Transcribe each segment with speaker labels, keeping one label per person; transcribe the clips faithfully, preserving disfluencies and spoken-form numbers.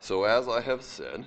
Speaker 1: So as I have said,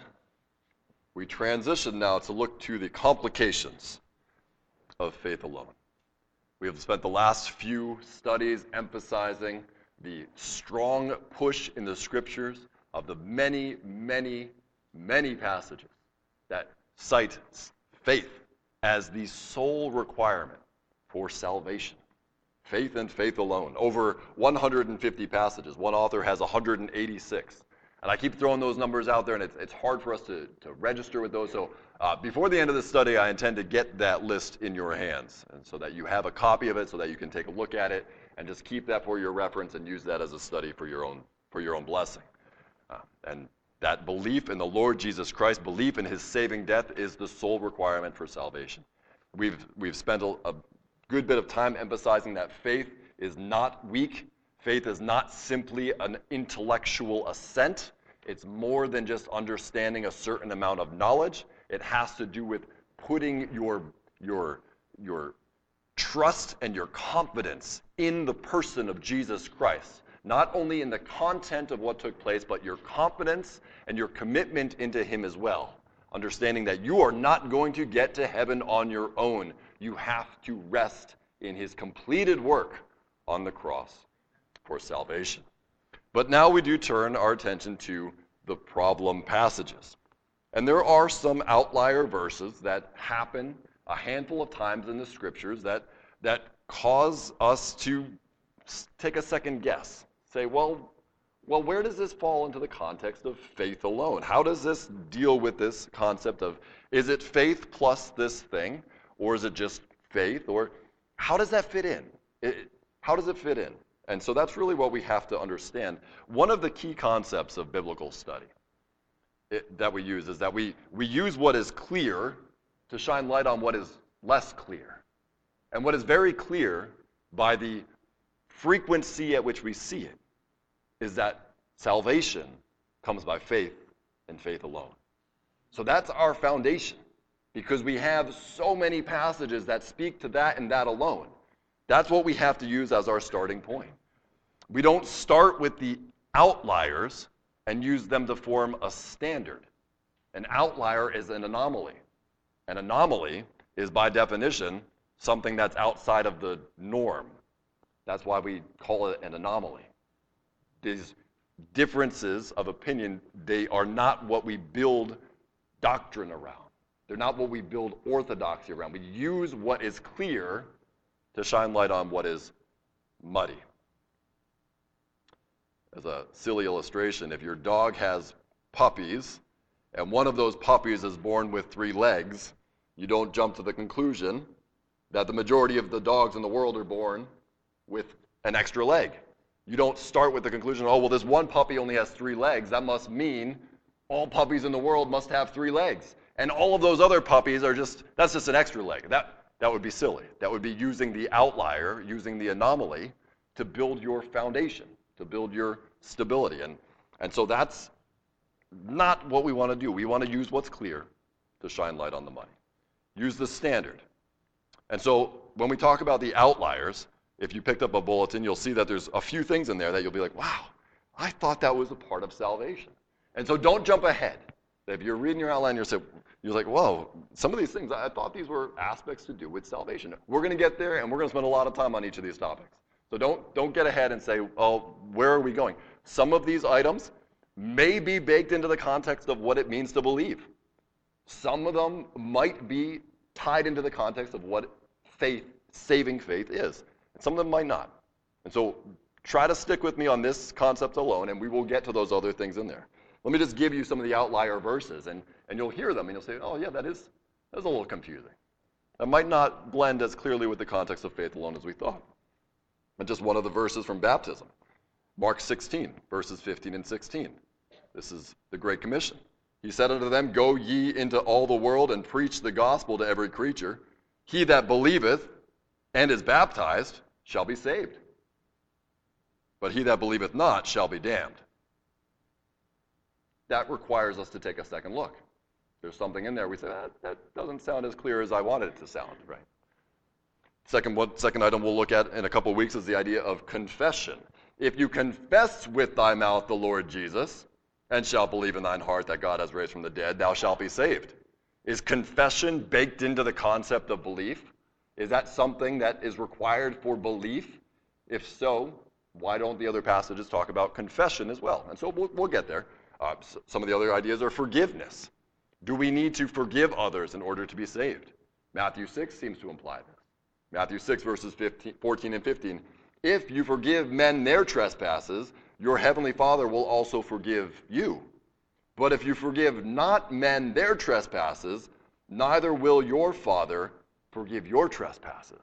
Speaker 1: we transition now to look to the complications of faith alone. We have spent the last few studies emphasizing the strong push in the scriptures of the many, many, many passages that cite faith as the sole requirement for salvation. Faith and faith alone. Over one hundred fifty passages. One author has one hundred eighty-six. And I keep throwing those numbers out there, and it's, it's hard for us to, to register with those. So uh, before the end of the study, I intend to get that list in your hands, and so that you have a copy of it, so that you can take a look at it, and just keep that for your reference and use that as a study for your own for your own blessing. Uh, and that belief in the Lord Jesus Christ, belief in his saving death, is the sole requirement for salvation. We've we've spent a, a good bit of time emphasizing that faith is not weak. Faith is not simply an intellectual assent. It's more than just understanding a certain amount of knowledge. It has to do with putting your, your, your trust and your confidence in the person of Jesus Christ. Not only in the content of what took place, but your confidence and your commitment into him as well. Understanding that you are not going to get to heaven on your own. You have to rest in his completed work on the cross for salvation. But now we do turn our attention to the problem passages. And there are some outlier verses that happen a handful of times in the scriptures that, that cause us to take a second guess. Say, well, well, where does this fall into the context of faith alone? How does this deal with this concept of, is it faith plus this thing, or is it just faith, or how does that fit in? It, how does it fit in? And so that's really what we have to understand. One of the key concepts of biblical study it, that we use is that we, we use what is clear to shine light on what is less clear. And what is very clear by the frequency at which we see it is that salvation comes by faith and faith alone. So that's our foundation, because we have so many passages that speak to that and that alone. That's what we have to use as our starting point. We don't start with the outliers and use them to form a standard. An outlier is an anomaly. An anomaly is, by definition, something that's outside of the norm. That's why we call it an anomaly. These differences of opinion, they are not what we build doctrine around. They're not what we build orthodoxy around. We use what is clear to shine light on what is muddy. As a silly illustration, if your dog has puppies and one of those puppies is born with three legs, you don't jump to the conclusion that the majority of the dogs in the world are born with an extra leg. You don't start with the conclusion, oh, well, this one puppy only has three legs. That must mean all puppies in the world must have three legs. And all of those other puppies are just, that's just an extra leg. That, that would be silly. That would be using the outlier, using the anomaly to build your foundation, to build your stability. And, and so that's not what we want to do. We want to use what's clear to shine light on the muddy. Use the standard. And so when we talk about the outliers, if you picked up a bulletin, you'll see that there's a few things in there that you'll be like, wow, I thought that was a part of salvation. And so don't jump ahead. If you're reading your outline, you're, say, you're like, whoa, some of these things, I thought these were aspects to do with salvation. We're going to get there, and we're going to spend a lot of time on each of these topics. So don't, don't get ahead and say, oh, where are we going? Some of these items may be baked into the context of what it means to believe. Some of them might be tied into the context of what faith, saving faith is. And some of them might not. And so try to stick with me on this concept alone, and we will get to those other things in there. Let me just give you some of the outlier verses, and, and you'll hear them, and you'll say, oh, yeah, that is, that is a little confusing. That might not blend as clearly with the context of faith alone as we thought. And just one of the verses from baptism, Mark sixteen, verses fifteen and sixteen. This is the Great Commission. He said unto them, go ye into all the world and preach the gospel to every creature. He that believeth and is baptized shall be saved. But he that believeth not shall be damned. That requires us to take a second look. There's something in there we say, ah, that doesn't sound as clear as I wanted it to sound, right? Second, one, second item we'll look at in a couple of weeks is the idea of confession. If you confess with thy mouth the Lord Jesus and shalt believe in thine heart that God has raised from the dead, thou shalt be saved. Is confession baked into the concept of belief? Is that something that is required for belief? If so, why don't the other passages talk about confession as well? And so we'll, we'll get there. Uh, some of the other ideas are forgiveness. Do we need to forgive others in order to be saved? Matthew six seems to imply this. Matthew six, verses fifteen, fourteen and fifteen. If you forgive men their trespasses, your heavenly Father will also forgive you. But if you forgive not men their trespasses, neither will your Father forgive your trespasses.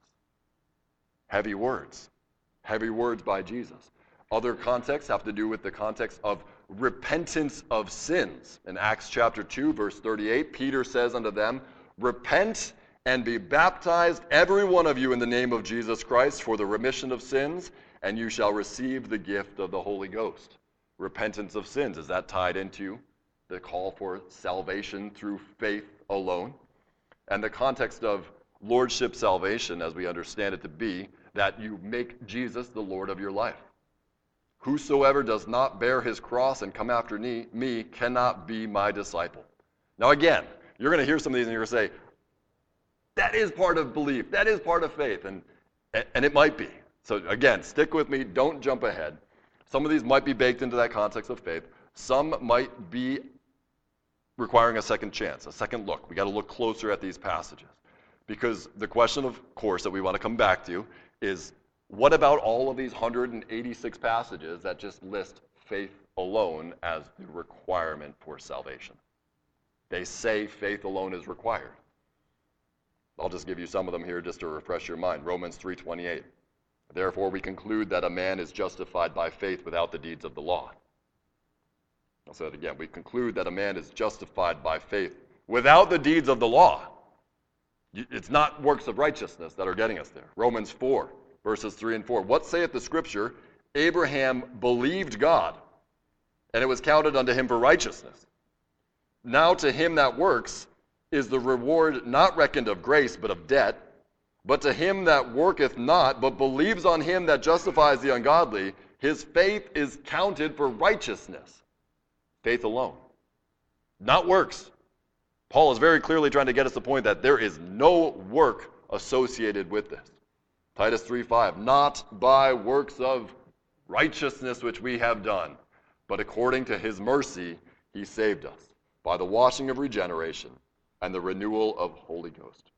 Speaker 1: Heavy words. Heavy words by Jesus. Other contexts have to do with the context of repentance of sins. In Acts chapter two, verse thirty-eight, Peter says unto them, repent and be baptized, every one of you, in the name of Jesus Christ, for the remission of sins, and you shall receive the gift of the Holy Ghost. Repentance of sins, is that tied into the call for salvation through faith alone? And the context of lordship salvation, as we understand it to be, that you make Jesus the Lord of your life. Whosoever does not bear his cross and come after me, me cannot be my disciple. Now again, you're going to hear some of these and you're going to say, that is part of belief, that is part of faith, and, and it might be. So again, stick with me, don't jump ahead. Some of these might be baked into that context of faith. Some might be requiring a second chance, a second look. We got to look closer at these passages. Because the question, of course, that we want to come back to is, what about all of these one hundred eighty-six passages that just list faith alone as the requirement for salvation? They say faith alone is required. I'll just give you some of them here just to refresh your mind. Romans three twenty-eight. Therefore we conclude that a man is justified by faith without the deeds of the law. I'll say it again. We conclude that a man is justified by faith without the deeds of the law. It's not works of righteousness that are getting us there. Romans four, verses three and four. What saith the Scripture? Abraham believed God, and it was counted unto him for righteousness. Now to him that works is the reward not reckoned of grace, but of debt. But to him that worketh not, but believes on him that justifies the ungodly, his faith is counted for righteousness. Faith alone. Not works. Paul is very clearly trying to get us the point that there is no work associated with this. Titus three five, not by works of righteousness which we have done, but according to his mercy he saved us, by the washing of regeneration and the renewal of Holy Ghost.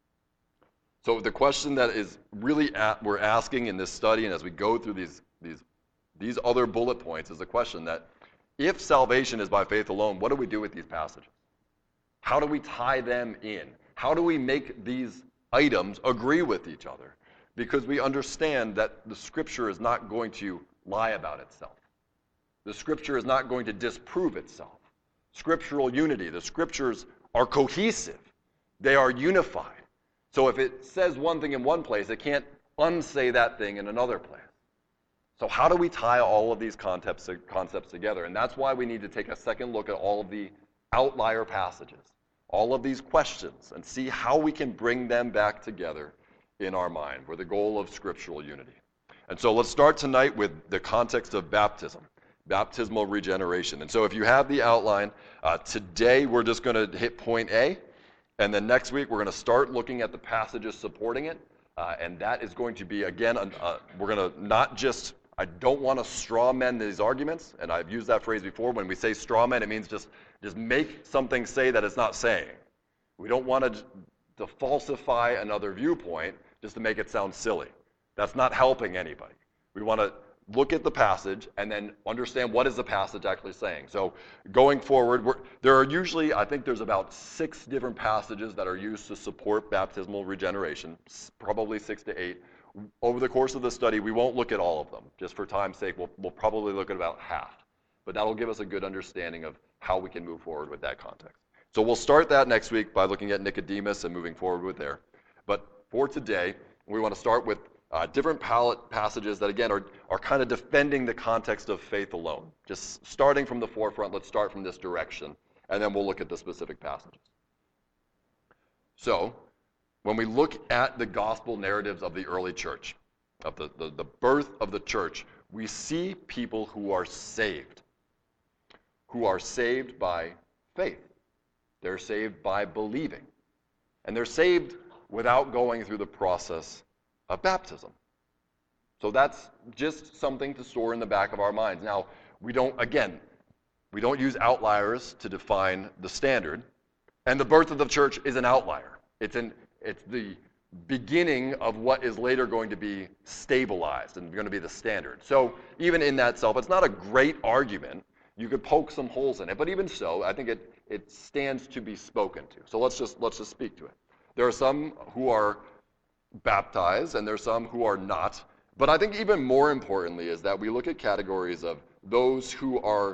Speaker 1: So the question that is really at, we're asking in this study, and as we go through these, these, these other bullet points, is the question that if salvation is by faith alone, what do we do with these passages? How do we tie them in? How do we make these items agree with each other? Because we understand that the Scripture is not going to lie about itself. The Scripture is not going to disprove itself. Scriptural unity, the Scriptures are cohesive. They are unified. So if it says one thing in one place, it can't unsay that thing in another place. So how do we tie all of these concepts, concepts together? And that's why we need to take a second look at all of the outlier passages, all of these questions, and see how we can bring them back together in our mind for the goal of scriptural unity. And so let's start tonight with the context of baptism, baptismal regeneration. And so if you have the outline, uh, today we're just going to hit point A, and then next week we're going to start looking at the passages supporting it, uh, and that is going to be, again, uh, we're going to not just, I don't want to straw man these arguments, and I've used that phrase before. When we say straw man, it means just, just make something say that it's not saying. We don't want to, to falsify another viewpoint just to make it sound silly. That's not helping anybody. We want to look at the passage and then understand what is the passage actually saying. So going forward, we're, there are usually, I think there's about six different passages that are used to support baptismal regeneration, probably six to eight. Over the course of the study, we won't look at all of them. Just for time's sake, we'll, we'll probably look at about half. But that'll give us a good understanding of how we can move forward with that context. So we'll start that next week by looking at Nicodemus and moving forward with there. But for today, we want to start with uh, different passages that, again, are, are kind of defending the context of faith alone. Just starting from the forefront, let's start from this direction, and then we'll look at the specific passages. So, when we look at the gospel narratives of the early church, of the, the, the birth of the church, we see people who are saved. who are saved by faith. They're saved by believing. And they're saved without going through the process of baptism. So that's just something to store in the back of our minds. Now, we don't, again, we don't use outliers to define the standard. And the birth of the church is an outlier. It's an it's the beginning of what is later going to be stabilized and going to be the standard. So even in that self, it's not a great argument. You could poke some holes in it, but even so, I think it, it stands to be spoken to. So let's just let's just speak to it. There are some who are baptized, and there's some who are not. But I think even more importantly is that we look at categories of those who are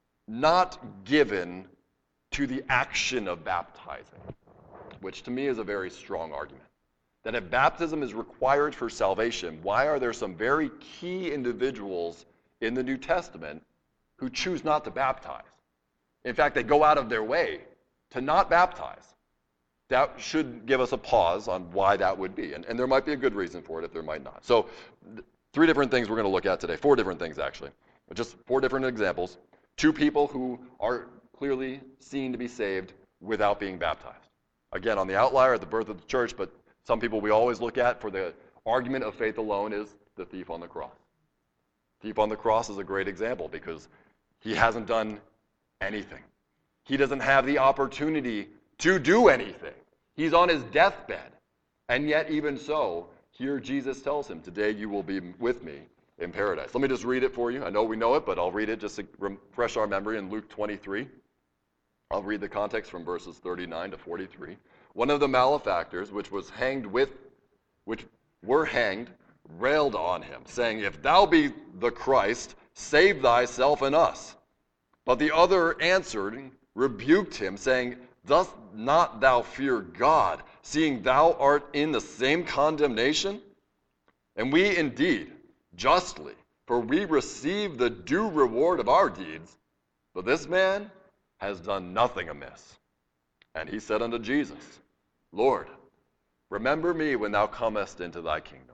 Speaker 1: not given to the action of baptizing, which to me is a very strong argument. That if baptism is required for salvation, why are there some very key individuals in the New Testament who choose not to baptize? In fact, they go out of their way to not baptize. That should give us a pause on why that would be. And, and there might be a good reason for it if there might not. So th- three different things we're going to look at today. Four different things, actually. Just four different examples. Two people who are clearly seen to be saved without being baptized. Again, on the outlier at the birth of the church, but some people we always look at for the argument of faith alone is the thief on the cross. Thief on the cross is a great example because he hasn't done anything. He doesn't have the opportunity to do anything. He's on his deathbed. And yet, even so, here Jesus tells him, today you will be with me in paradise. Let me just read it for you. I know we know it, but I'll read it just to refresh our memory in Luke twenty-three. I'll read the context from verses thirty-nine to forty-three. One of the malefactors, which was hanged with, which were hanged, railed on him, saying, if thou be the Christ, save thyself and us. But the other answered, rebuked him, saying, dost not thou fear God, seeing thou art in the same condemnation? And we indeed, justly, for we receive the due reward of our deeds, but this man has done nothing amiss. And he said unto Jesus, Lord, remember me when thou comest into thy kingdom.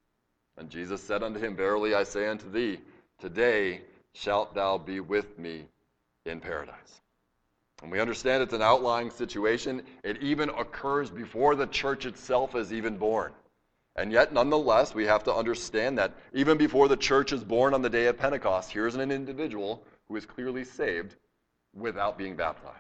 Speaker 1: And Jesus said unto him, verily I say unto thee, today shalt thou be with me in paradise. And we understand it's an outlying situation. It even occurs before the church itself is even born. And yet, nonetheless, we have to understand that even before the church is born on the day of Pentecost, here's an individual who is clearly saved without being baptized.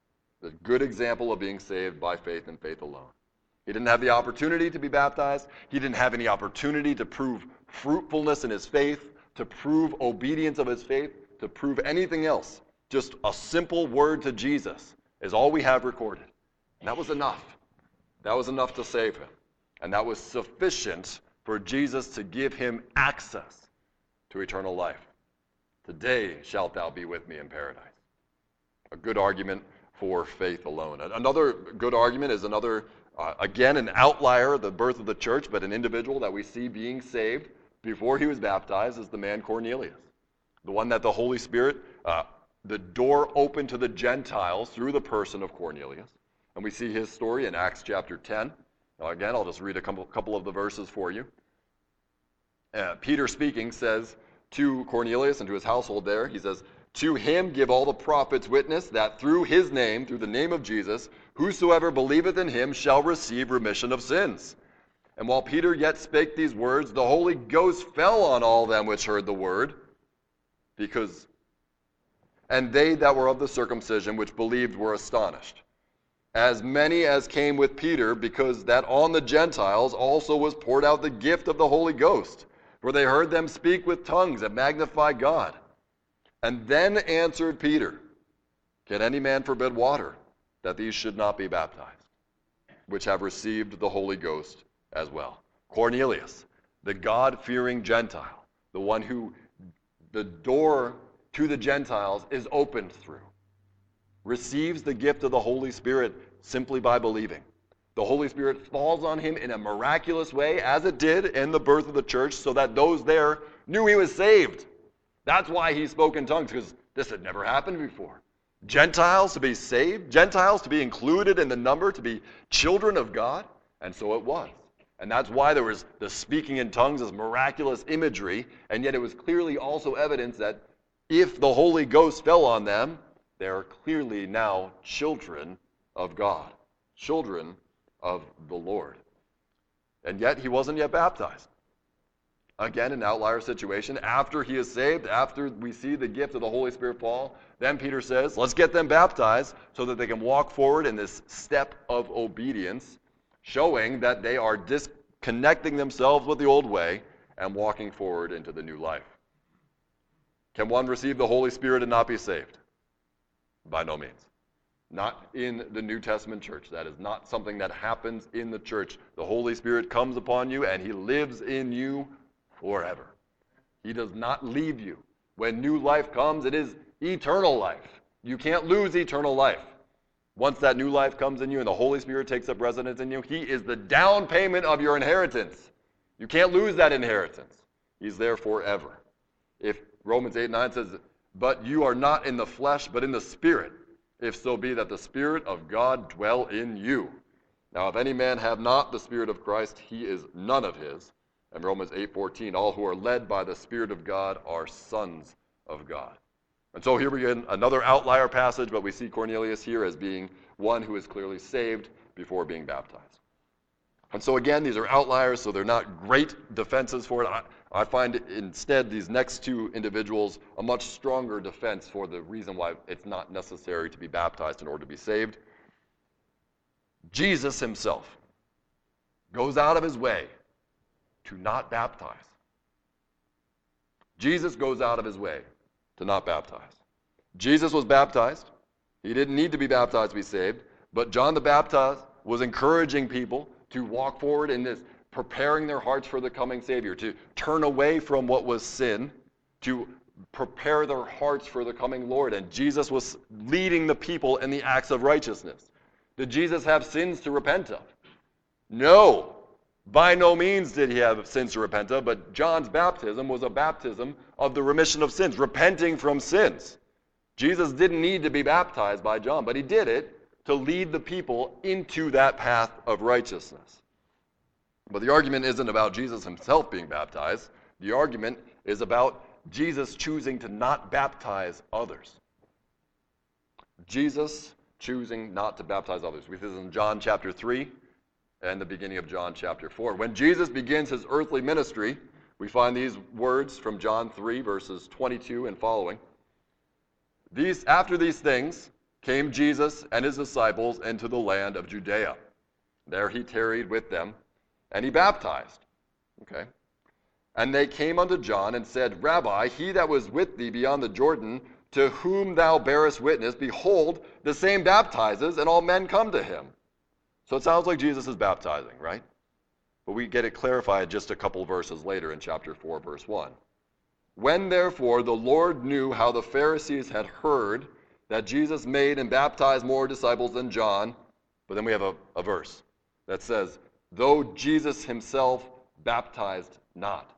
Speaker 1: A good example of being saved by faith and faith alone. He didn't have the opportunity to be baptized. He didn't have any opportunity to prove fruitfulness in his faith, to prove obedience of his faith, to prove anything else. Just a simple word to Jesus is all we have recorded. And that was enough. That was enough to save him. And that was sufficient for Jesus to give him access to eternal life. Today shalt thou be with me in paradise. A good argument for faith alone. Another good argument is another, uh, again, an outlier, the birth of the church, but an individual that we see being saved before he was baptized is the man Cornelius. The one that the Holy Spirit, uh, the door opened to the Gentiles through the person of Cornelius. And we see his story in Acts chapter ten. Now again, I'll just read a couple, couple of the verses for you. Uh, Peter speaking says to Cornelius and to his household there, he says, to him give all the prophets witness that through his name, through the name of Jesus, whosoever believeth in him shall receive remission of sins. And while Peter yet spake these words, the Holy Ghost fell on all them which heard the word, because, and they that were of the circumcision which believed were astonished. As many as came with Peter, because that on the Gentiles also was poured out the gift of the Holy Ghost. For they heard them speak with tongues and magnify God. And then answered Peter, can any man forbid water, that these should not be baptized, which have received the Holy Ghost as well? Cornelius, the God-fearing Gentile, the one who the door to the Gentiles is opened through, receives the gift of the Holy Spirit simply by believing. The Holy Spirit falls on him in a miraculous way, as it did in the birth of the church, so that those there knew he was saved. That's why he spoke in tongues, because this had never happened before. Gentiles to be saved, Gentiles to be included in the number, to be children of God, and so it was. And that's why there was the speaking in tongues, this miraculous imagery, and yet it was clearly also evidence that if the Holy Ghost fell on them, they are clearly now children of God, children of the Lord. And yet he wasn't yet baptized. Again, an outlier situation. After he is saved, after we see the gift of the Holy Spirit fall, then Peter says, let's get them baptized so that they can walk forward in this step of obedience, showing that they are disconnecting themselves with the old way and walking forward into the new life. Can one receive the Holy Spirit and not be saved? By no means. Not in the New Testament church. That is not something that happens in the church. The Holy Spirit comes upon you and he lives in you forever. He does not leave you. When new life comes, it is eternal life. You can't lose eternal life. Once that new life comes in you and the Holy Spirit takes up residence in you, he is the down payment of your inheritance. You can't lose that inheritance. He's there forever. If Romans eight nine says, but you are not in the flesh, but in the Spirit, if so be that the Spirit of God dwell in you. Now, if any man have not the Spirit of Christ, he is none of his. And Romans eight fourteen, all who are led by the Spirit of God are sons of God. And so here we get another outlier passage, but we see Cornelius here as being one who is clearly saved before being baptized. And so again, these are outliers, so they're not great defenses for it. I, I find instead these next two individuals a much stronger defense for the reason why it's not necessary to be baptized in order to be saved. Jesus himself goes out of his way to not baptize. Jesus goes out of his way to not baptize. Jesus was baptized. He didn't need to be baptized to be saved, but John the Baptist was encouraging people to walk forward in this, preparing their hearts for the coming Savior, to turn away from what was sin, to prepare their hearts for the coming Lord. And Jesus was leading the people in the acts of righteousness. Did Jesus have sins to repent of? No. By no means did he have sins to repent of, but John's baptism was a baptism of the remission of sins, repenting from sins. Jesus didn't need to be baptized by John, but he did it to lead the people into that path of righteousness. But the argument isn't about Jesus himself being baptized. The argument is about Jesus choosing to not baptize others. Jesus choosing not to baptize others. This is in John chapter three and the beginning of John chapter four. When Jesus begins his earthly ministry, we find these words from John three, verses twenty-two and following. These, after these things came Jesus and his disciples into the land of Judea. There he tarried with them, and he baptized. Okay. And they came unto John and said, Rabbi, he that was with thee beyond the Jordan, to whom thou bearest witness, behold, the same baptizes, and all men come to him. So it sounds like Jesus is baptizing, right? But we get it clarified just a couple verses later in chapter four, verse one. When therefore the Lord knew how the Pharisees had heard that Jesus made and baptized more disciples than John, but then we have a, a verse that says, though Jesus himself baptized not.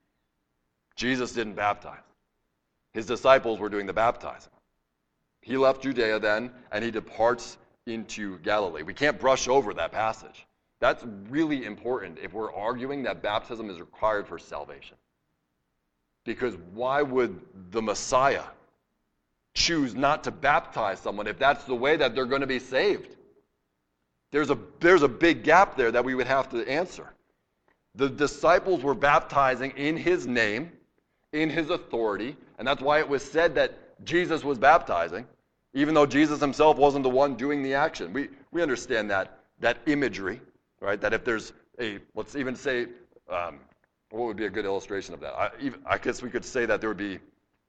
Speaker 1: Jesus didn't baptize. His disciples were doing the baptizing. He left Judea then, and he departs into Galilee. We can't brush over that passage. That's really important if we're arguing that baptism is required for salvation. Because why would the Messiah choose not to baptize someone if that's the way that they're going to be saved? There's a, there's a big gap there that we would have to answer. The disciples were baptizing in his name, in his authority, and that's why it was said that Jesus was baptizing, even though Jesus himself wasn't the one doing the action. We we understand that that imagery, right? That if there's a, let's even say, um, what would be a good illustration of that? I, even, I guess we could say that there would be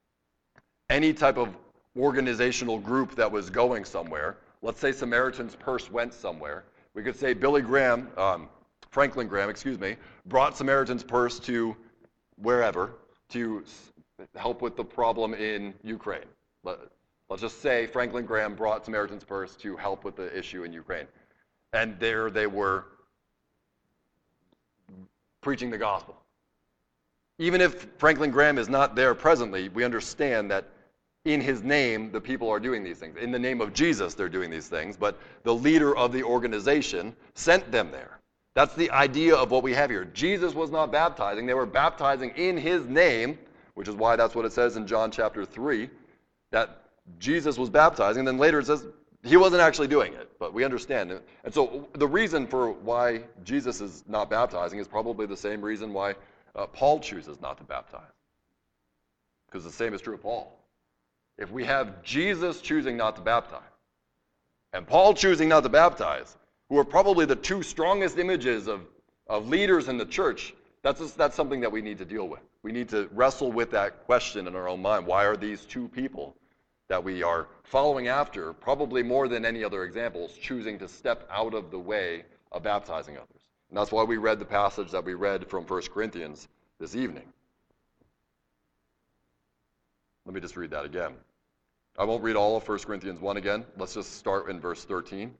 Speaker 1: any type of organizational group that was going somewhere. Let's say Samaritan's Purse went somewhere. We could say Billy Graham, um, Franklin Graham, excuse me, brought Samaritan's Purse to wherever to help with the problem in Ukraine. Let, let's just say Franklin Graham brought Samaritan's Purse to help with the issue in Ukraine. And there they were preaching the gospel. Even if Franklin Graham is not there presently, we understand that in his name, the people are doing these things. In the name of Jesus, they're doing these things, but the leader of the organization sent them there. That's the idea of what we have here. Jesus was not baptizing. They were baptizing in his name, which is why that's what it says in John chapter three, that Jesus was baptizing, and then later it says he wasn't actually doing it, but we understand it. And so the reason for why Jesus is not baptizing is probably the same reason why uh, Paul chooses not to baptize. Because the same is true of Paul. If we have Jesus choosing not to baptize, and Paul choosing not to baptize, who are probably the two strongest images of, of leaders in the church, that's, that's something that we need to deal with. We need to wrestle with that question in our own mind. Why are these two people that we are following after, probably more than any other examples, choosing to step out of the way of baptizing others? And that's why we read the passage that we read from First Corinthians this evening. Let me just read that again. I won't read all of First Corinthians one again. Let's just start in verse thirteen.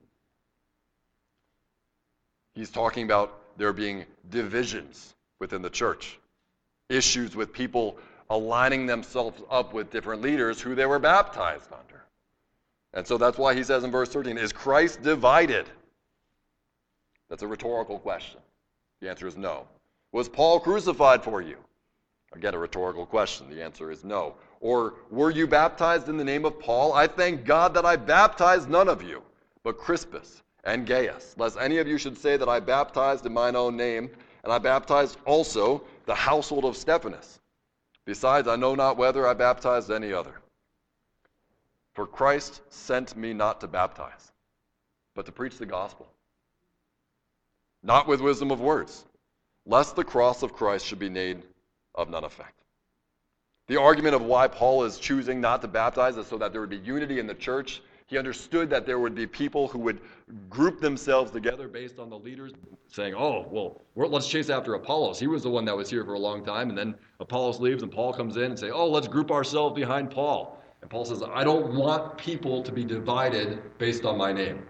Speaker 1: He's talking about there being divisions within the church, issues with people aligning themselves up with different leaders who they were baptized under. And so that's why he says in verse thirteen, is Christ divided? That's a rhetorical question. The answer is no. Was Paul crucified for you? Again, a rhetorical question. The answer is no. Or were you baptized in the name of Paul? I thank God that I baptized none of you, but Crispus and Gaius, lest any of you should say that I baptized in mine own name, and I baptized also the household of Stephanas. Besides, I know not whether I baptized any other. For Christ sent me not to baptize, but to preach the gospel, not with wisdom of words, lest the cross of Christ should be made of none effect. The argument of why Paul is choosing not to baptize is so that there would be unity in the church. He understood that there would be people who would group themselves together based on the leaders, saying, oh, well, we're, let's chase after Apollos. He was the one that was here for a long time, and then Apollos leaves, and Paul comes in and say, oh, let's group ourselves behind Paul. And Paul says, I don't want people to be divided based on my name.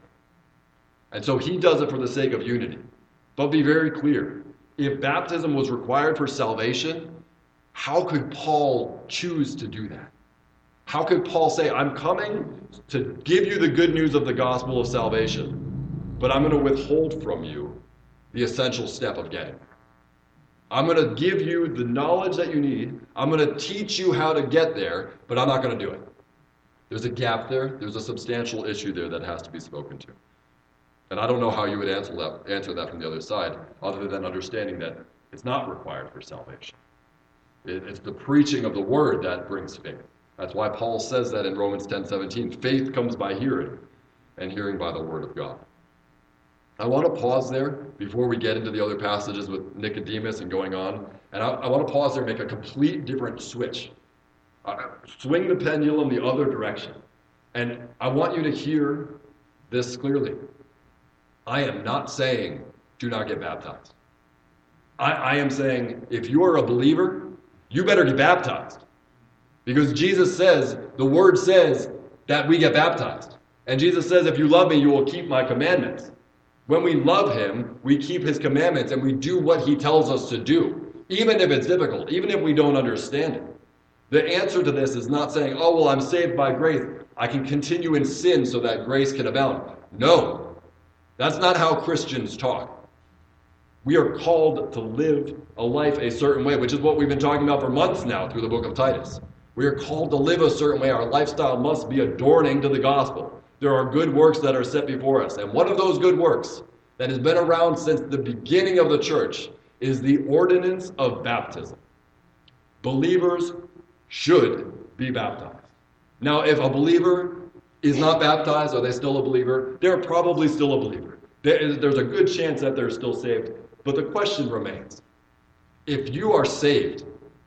Speaker 1: And so he does it for the sake of unity. But be very clear, if baptism was required for salvation, how could Paul choose to do that? How could Paul say, I'm coming to give you the good news of the gospel of salvation, but I'm going to withhold from you the essential step of getting there. I'm going to give you the knowledge that you need. I'm going to teach you how to get there, but I'm not going to do it. There's a gap there. There's a substantial issue there that has to be spoken to. And I don't know how you would answer that, answer that from the other side, other than understanding that it's not required for salvation. It, it's the preaching of the word that brings faith. That's why Paul says that in Romans ten seventeen. Faith comes by hearing, and hearing by the word of God. I want to pause there before we get into the other passages with Nicodemus and going on. And I, I want to pause there and make a complete different switch. Uh, swing the pendulum the other direction. And I want you to hear this clearly. I am not saying do not get baptized. I, I am saying if you are a believer, you better get baptized. Because Jesus says, the word says that we get baptized. And Jesus says, if you love me, you will keep my commandments. When we love him, we keep his commandments and we do what he tells us to do, even if it's difficult, even if we don't understand it. The answer to this is not saying, oh, well, I'm saved by grace. I can continue in sin so that grace can abound. No, that's not how Christians talk. We are called to live a life a certain way, which is what we've been talking about for months now through the book of Titus. We are called to live a certain way. Our lifestyle must be adorning to the gospel. There are good works that are set before us. And one of those good works that has been around since the beginning of the church is the ordinance of baptism. Believers should be baptized. Now, if a believer is not baptized, are they still a believer? They're probably still a believer. There's a good chance that they're still saved. But the question remains, if you are saved,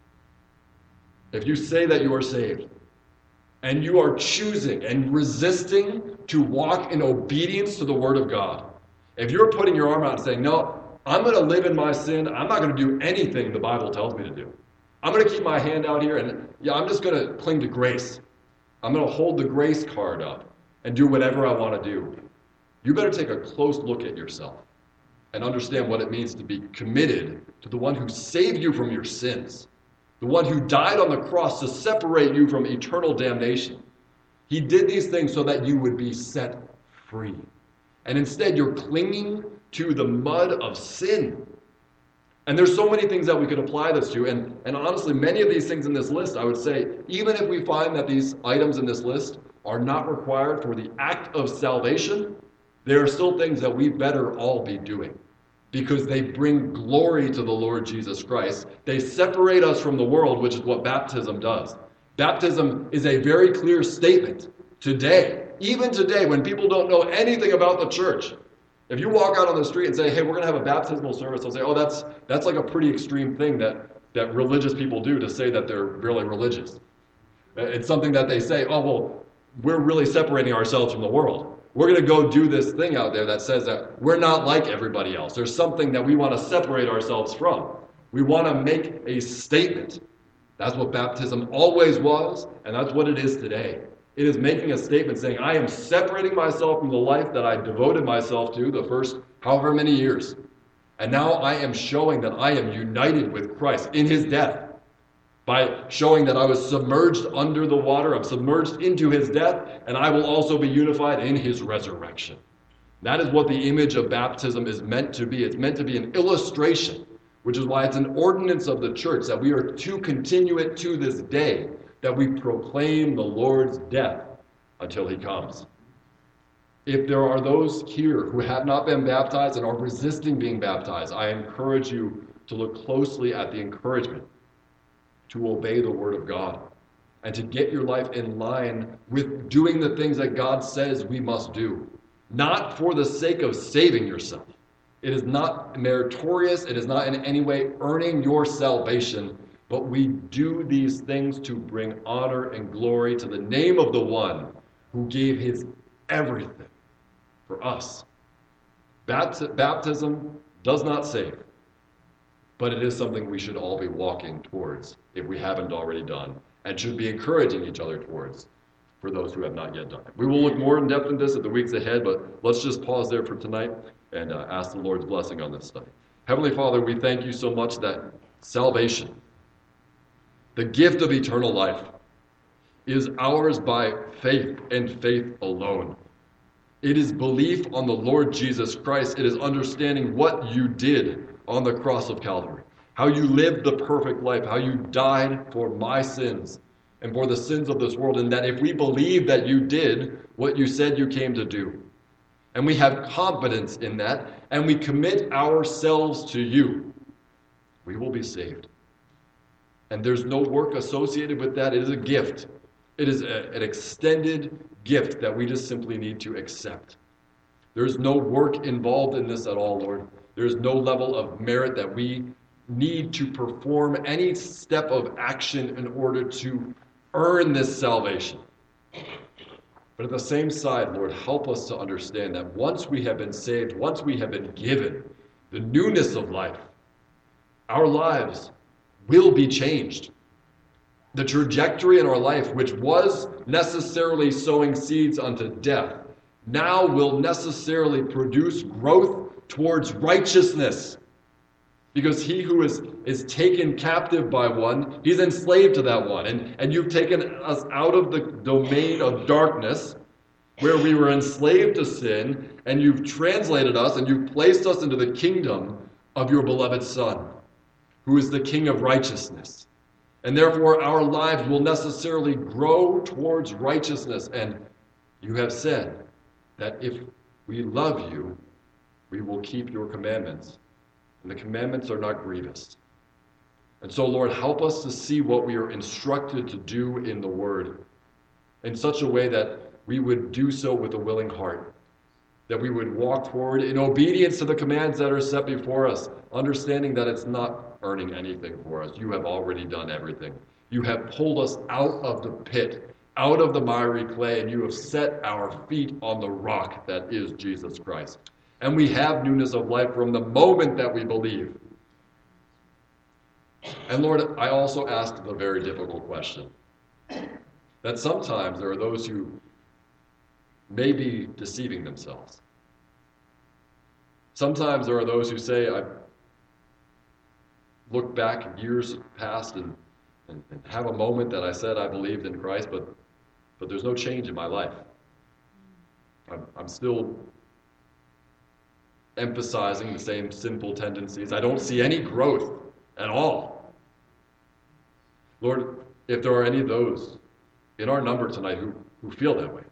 Speaker 1: if you say that you are saved, and you are choosing and resisting to walk in obedience to the Word of God, if you're putting your arm out and saying, no, I'm going to live in my sin, I'm not going to do anything the Bible tells me to do. I'm going to keep my hand out here, and yeah, I'm just going to cling to grace. I'm going to hold the grace card up and do whatever I want to do. You better take a close look at yourself and understand what it means to be committed to the one who saved you from your sins, the one who died on the cross to separate you from eternal damnation. He did these things so that you would be set free. And instead, you're clinging to the mud of sin.
Speaker 2: And there's so many things that we could apply this to, and, and honestly, many of these things in this list, I would say, even if we find that these items in this list are not required for the act of salvation, there are still things that we better all be doing, because they bring glory to the Lord Jesus Christ. They separate us from the world, which is what baptism does. Baptism is a very clear statement today, even today, when people don't know anything about the church. If you walk out on the street and say, hey, we're going to have a baptismal service, they'll say, oh, that's that's like a pretty extreme thing that, that religious people do to say that they're really religious. It's something that they say, oh, well, we're really separating ourselves from the world. We're going to go do this thing out there that says that we're not like everybody else. There's something that we want to separate ourselves from. We want to make a statement. That's what baptism always was, and that's what it is today. It is making a statement saying, I am separating myself from the life that I devoted myself to the first however many years. And now I am showing that I am united with Christ in his death by showing that I was submerged under the water. I'm submerged into his death, and I will also be unified in his resurrection. That is what the image of baptism is meant to be. It's meant to be an illustration, which is why it's an ordinance of the church that we are to continue it to this day, that we proclaim the Lord's death until he comes. If there are those here who have not been baptized and are resisting being baptized, I encourage you to look closely at the encouragement to obey the word of God and to get your life in line with doing the things that God says we must do, not for the sake of saving yourself. It is not meritorious. It is not in any way earning your salvation. But we do these things to bring honor and glory to the name of the one who gave his everything for us. Baptism does not save, but it is something we should all be walking towards if we haven't already done, and should be encouraging each other towards for those who have not yet done it. We will look more in depth in this at the weeks ahead, but let's just pause there for tonight and uh, ask the Lord's blessing on this study. Heavenly Father, we thank you so much that salvation, the gift of eternal life, is ours by faith and faith alone. It is belief on the Lord Jesus Christ. It is understanding what you did on the cross of Calvary, how you lived the perfect life, how you died for my sins and for the sins of this world, and that if we believe that you did what you said you came to do, and we have confidence in that, and we commit ourselves to you, we will be saved. And there's no work associated with that. It is a gift. It is a, an extended gift that we just simply need to accept. There's no work involved in this at all, Lord. There's no level of merit that we need to perform any step of action in order to earn this salvation. But at the same side, Lord, help us to understand that once we have been saved, once we have been given the newness of life, our lives will be changed. The trajectory in our life, which was necessarily sowing seeds unto death, now will necessarily produce growth towards righteousness. Because he who is, is taken captive by one, he's enslaved to that one. And, and you've taken us out of the domain of darkness, where we were enslaved to sin, and you've translated us and you've placed us into the kingdom of your beloved Son, who is the King of righteousness. And therefore our lives will necessarily grow towards righteousness. And you have said that if we love you, we will keep your commandments. And the commandments are not grievous. And so, Lord, help us to see what we are instructed to do in the Word in such a way that we would do so with a willing heart, that we would walk forward in obedience to the commands that are set before us, understanding that it's not earning anything for us. You have already done everything. You have pulled us out of the pit, out of the miry clay, and you have set our feet on the rock that is Jesus Christ. And we have newness of life from the moment that we believe. And Lord, I also asked the very difficult question, that sometimes there are those who may be deceiving themselves. Sometimes there are those who say, I look back years past and, and, and have a moment that I said I believed in Christ, but but there's no change in my life. I'm, I'm still emphasizing the same sinful tendencies. I don't see any growth at all. Lord, if there are any of those in our number tonight who, who feel that way,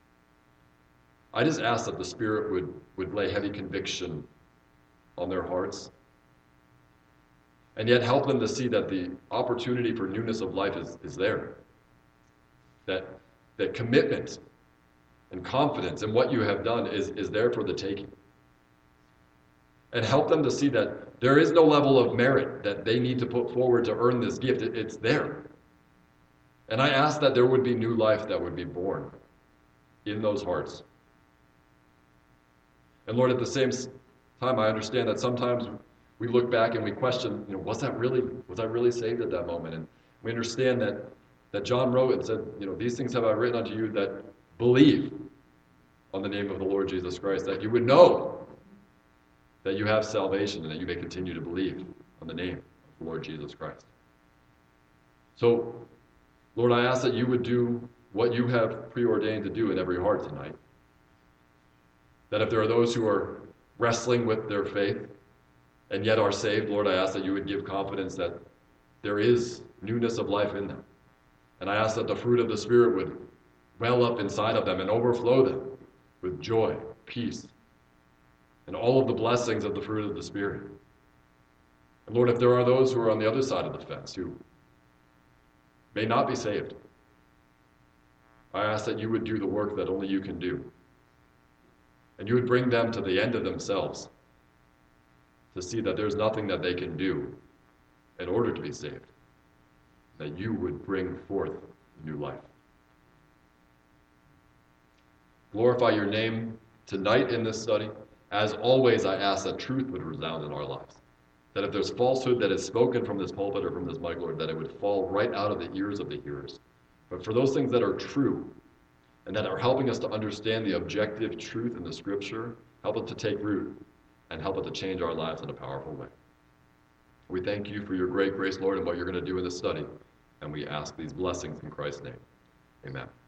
Speaker 2: I just ask that the Spirit would, would lay heavy conviction on their hearts, and yet help them to see that the opportunity for newness of life is, is there. That, that commitment and confidence in what you have done is, is there for the taking. And help them to see that there is no level of merit that they need to put forward to earn this gift. It, it's there. And I ask that there would be new life that would be born in those hearts. And Lord, at the same time, I understand that sometimes we look back and we question, you know, was that really, was I really saved at that moment? And we understand that, that John wrote and said, you know, these things have I written unto you that believe on the name of the Lord Jesus Christ, that you would know that you have salvation and that you may continue to believe on the name of the Lord Jesus Christ. So, Lord, I ask that you would do what you have preordained to do in every heart tonight. That if there are those who are wrestling with their faith and yet are saved, Lord, I ask that you would give confidence that there is newness of life in them. And I ask that the fruit of the Spirit would well up inside of them and overflow them with joy, peace, and all of the blessings of the fruit of the Spirit. And Lord, if there are those who are on the other side of the fence who may not be saved, I ask that you would do the work that only you can do. And you would bring them to the end of themselves to see that there's nothing that they can do in order to be saved, that you would bring forth new life. Glorify your name tonight in this study. As always, I ask that truth would resound in our lives. That if there's falsehood that is spoken from this pulpit or from this mic, Lord, that it would fall right out of the ears of the hearers. But for those things that are true and that are helping us to understand the objective truth in the Scripture, help it to take root and help it to change our lives in a powerful way. We thank you for your great grace, Lord, and what you're going to do in this study. And we ask these blessings in Christ's name. Amen.